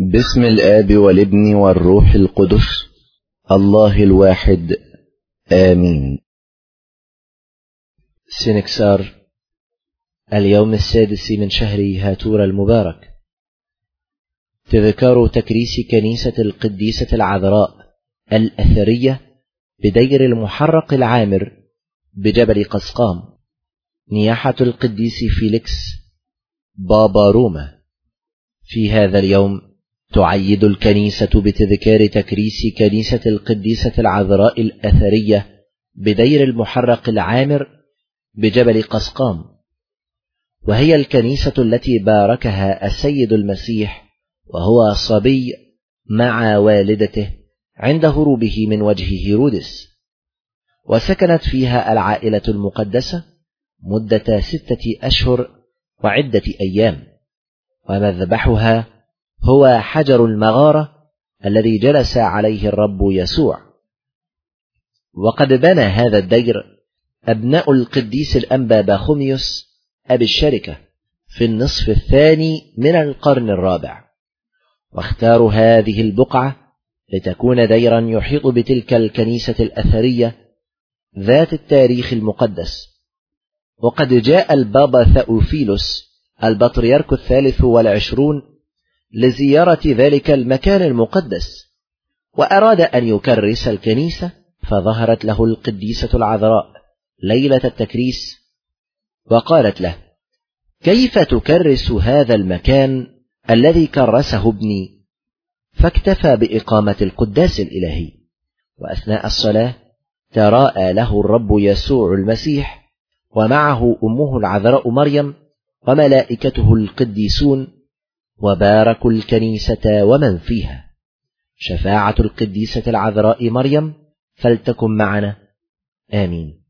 باسم الآب والابن والروح القدس الله الواحد آمين. سنكسار اليوم 6 من شهر هاتور المبارك. تذكار تكريس كنيسة القديسة العذراء الأثرية بدير المحرق العامر بجبل قسقام، نياحة القديس فيليكس بابا روما. في هذا اليوم تعيد الكنيسة بتذكار تكريس كنيسة القديسة العذراء الأثرية بدير المحرق العامر بجبل قسقام، وهي الكنيسة التي باركها السيد المسيح وهو صبي مع والدته عند هروبه من وجه هيرودس، وسكنت فيها العائلة المقدسة مدة 6 أشهر وعدة أيام، ومذبحها هو حجر المغارة الذي جلس عليه الرب يسوع. وقد بنى هذا الدير أبناء القديس الأنبا باخوميوس أبي الشركة في النصف الثاني من القرن الرابع، واختاروا هذه البقعة لتكون ديرا يحيط بتلك الكنيسة الأثرية ذات التاريخ المقدس. وقد جاء البابا ثأوفيلوس البطريرك 23 لزيارة ذلك المكان المقدس، وأراد أن يكرس الكنيسة، فظهرت له القديسة العذراء ليلة التكريس وقالت له: كيف تكرس هذا المكان الذي كرسه ابني؟ فاكتفى بإقامة القداس الإلهي. وأثناء الصلاة تراءى له الرب يسوع المسيح ومعه أمه العذراء مريم وملائكته القديسون، وباركوا الكنيسة ومن فيها. شفاعة القديسة العذراء مريم فلتكن معنا آمين.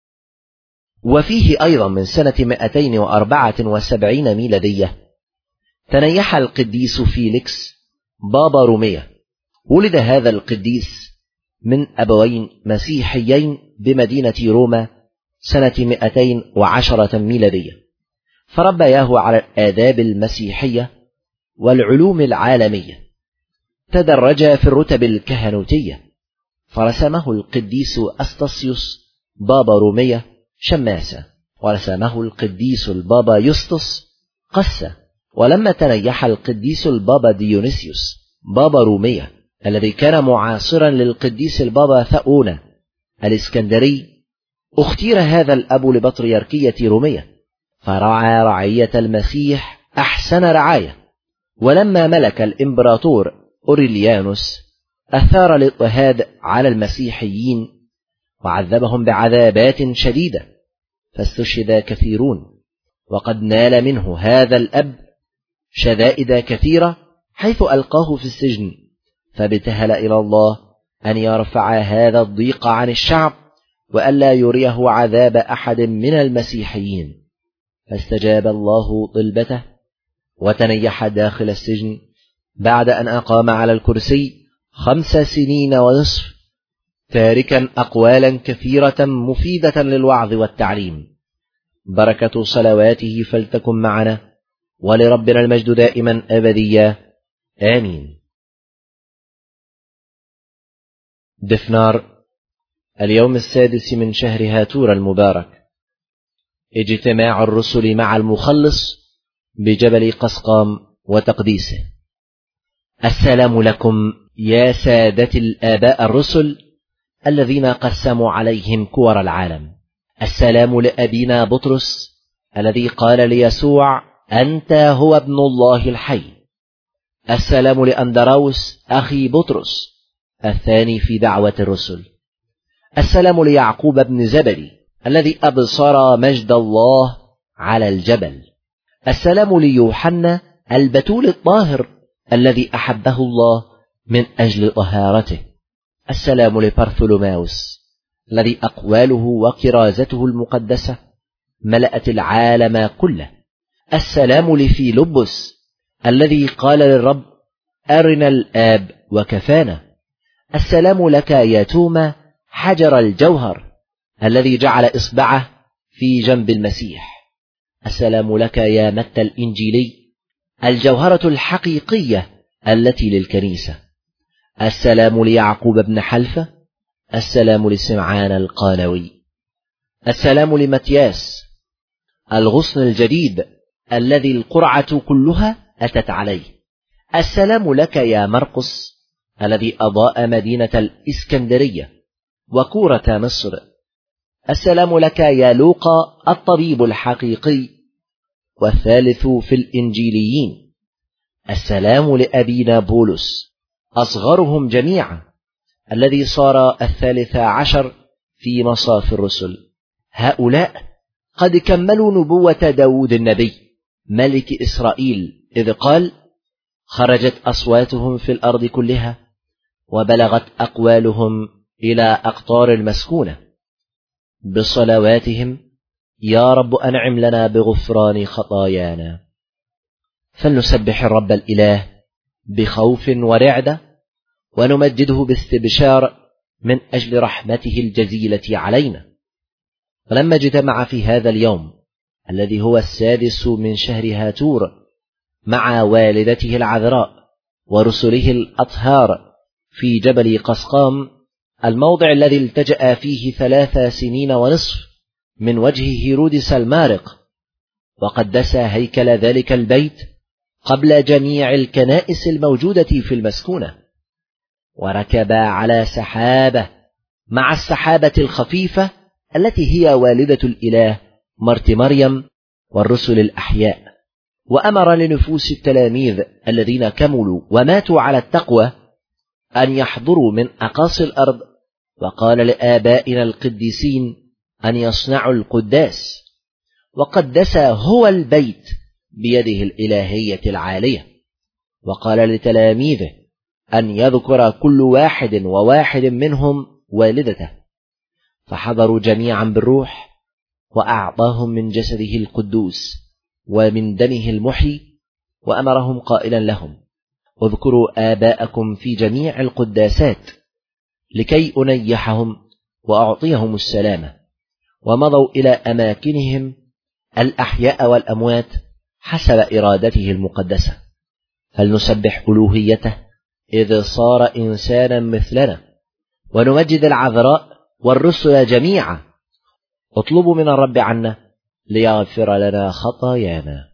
وفيه أيضا من سنة 274 ميلادية تنيح القديس فيليكس بابا رومية. ولد هذا القديس من أبوين مسيحيين بمدينة روما سنة 210 ميلادية، فربياه على الآداب المسيحية والعلوم العالمية. تدرج في الرتب الكهنوتية، فرسمه القديس أستاسيوس بابا رومية شماسة، ورسمه القديس البابا يسطس قسة. ولما تنيح القديس البابا ديونيسيوس بابا رومية الذي كان معاصرا للقديس البابا ثؤونة الإسكندري، اختير هذا الأب لبطريركية رومية، فرعى رعية المسيح أحسن رعاية. ولما ملك الإمبراطور أوريليانوس أثار الاضطهاد على المسيحيين وعذبهم بعذابات شديدة، فاستشهد كثيرون، وقد نال منه هذا الأب شدائد كثيرة، حيث ألقاه في السجن، فابتهل إلى الله أن يرفع هذا الضيق عن الشعب وألا يريه عذاب أحد من المسيحيين، فاستجاب الله طلبته وتنيح داخل السجن بعد أن أقام على الكرسي 5 سنين ونصف، تاركا أقوالا كثيرة مفيدة للوعظ والتعليم. بركة صلواته فلتكن معنا، ولربنا المجد دائما أبديا آمين. دفنار اليوم 6 من شهر هاتور المبارك. اجتماع الرسل مع المخلص بجبل قسقام وتقديسه. السلام لكم يا سادة الآباء الرسل الذين قسموا عليهم كور العالم. السلام لأبينا بطرس الذي قال ليسوع: أنت هو ابن الله الحي. السلام لأندراوس أخي بطرس الثاني في دعوة الرسل. السلام ليعقوب بن زبدي الذي أبصر مجد الله على الجبل. السلام ليوحنا البتول الطاهر الذي أحبه الله من أجل طهارته. السلام لبرثولوماوس الذي أقواله وكرازته المقدسة ملأت العالم كله. السلام لفيلبس الذي قال للرب: أرنا الآب وكفانا. السلام لك يا توما حجر الجوهر الذي جعل إصبعه في جنب المسيح. السلام لك يا متى الإنجيلي الجوهرة الحقيقية التي للكنيسة. السلام ليعقوب بن حلفة. السلام لسمعان القانوي. السلام لمتياس الغصن الجديد الذي القرعة كلها أتت عليه. السلام لك يا مرقس الذي أضاء مدينة الإسكندرية وكورة مصر. السلام لك يا لوقا الطبيب الحقيقي والثالث في الإنجيليين. السلام لأبينا بولس أصغرهم جميعا الذي صار 13 في مصاف الرسل. هؤلاء قد كملوا نبوة داود النبي ملك إسرائيل إذ قال: خرجت أصواتهم في الأرض كلها وبلغت أقوالهم إلى أقطار المسكونة. بصلواتهم يا رب أنعم لنا بغفران خطايانا. فلنسبح الرب الإله بخوف ورعدة ونمجده باستبشار من أجل رحمته الجزيلة علينا. فلما اجتمع في هذا اليوم الذي هو 6 من شهر هاتور مع والدته العذراء ورسله الأطهار في جبل قسقام، الموضع الذي التجأ فيه 3 سنين ونصف من وجه هيرودس المارق، وقدس هيكل ذلك البيت قبل جميع الكنائس الموجودة في المسكونة، وركب على سحابة مع السحابة الخفيفة التي هي والدة الإله مرت مريم والرسل الأحياء، وأمر لنفوس التلاميذ الذين كملوا وماتوا على التقوى أن يحضروا من أقاصي الأرض، وقال لآبائنا القديسين أن يصنعوا القداس، وقدس هو البيت بيده الإلهية العالية، وقال لتلاميذه أن يذكر كل واحد وواحد منهم والدته، فحضروا جميعا بالروح وأعطاهم من جسده القدوس ومن دمه المحيي، وأمرهم قائلا لهم: اذكروا آباءكم في جميع القداسات لكي أنيحهم وأعطيهم السلامة. ومضوا إلى أماكنهم الأحياء والأموات حسب إرادته المقدسة. فلنسبح ألوهيته إذ صار إنسانا مثلنا، ونمجد العذراء والرسل جميعا. اطلبوا من الرب عنا ليغفر لنا خطايانا.